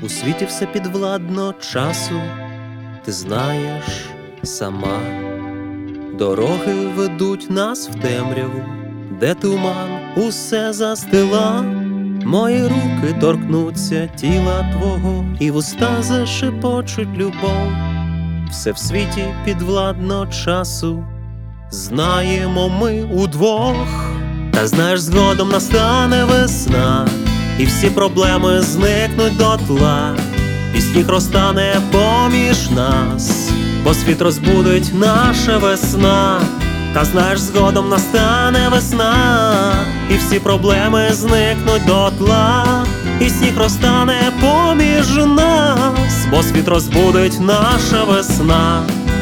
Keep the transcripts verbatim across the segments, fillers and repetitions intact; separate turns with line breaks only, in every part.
У світі все підвладно часу, ти знаєш сама. Дороги ведуть нас в темряву, де туман усе застила. Мої руки торкнуться тіла твого, і вуста зашепочуть любов. Все в світі підвладно часу, знаємо ми удвох. Та знаєш, згодом настане весна, і всі проблеми зникнуть дотла, і сніг розтане поміж нас, бо світ розбудить наша весна. Та знаєш, згодом настане весна, і всі проблеми зникнуть дотла, і сніг розтане поміж нас, бо світ розбудить наша весна.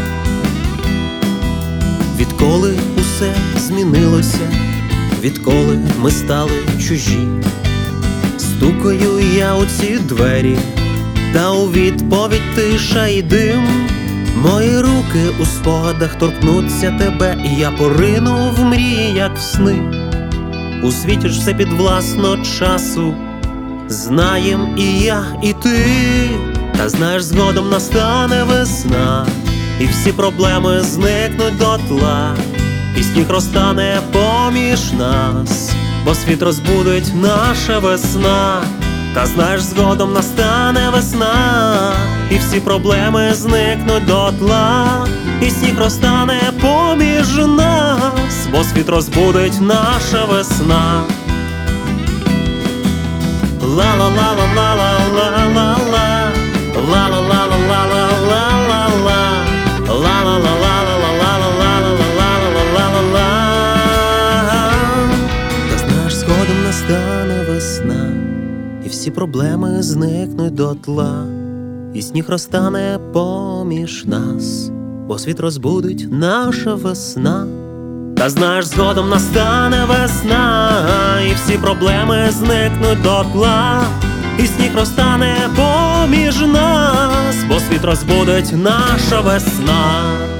Відколи усе змінилося, відколи ми стали чужі, стукаю я у ці двері, та у відповідь тиша й дим. Мої руки у спогадах торкнуться тебе, і я порину в мрії, як в сни. У світі ж все підвласно часу, знаєм і я, і ти. Та знаєш, згодом настане весна, і всі проблеми зникнуть дотла, і сніг розтане поміж нас, бо світ розбудить наша весна. Та знаєш, згодом настане весна, і всі проблеми зникнуть дотла, і сніг розтане поміж нас, бо світ розбудить наша весна. Ла-ла-ла-ла-ла-ла-ла-ла-ла, ла-ла-ла-ла-ла-ла-ла-ла, ла-ла-ла-ла-ла-ла-ла-ла-ла-ла-ла. Та знаєш, згодом настане весна, і всі проблеми зникнуть дотла, і сніг розтане поміж нас, бо світ розбудить наша весна. Та знаєш, згодом настане весна, і всі проблеми зникнуть дотла, і сніг розтане поміж нас, бо світ розбудить наша весна.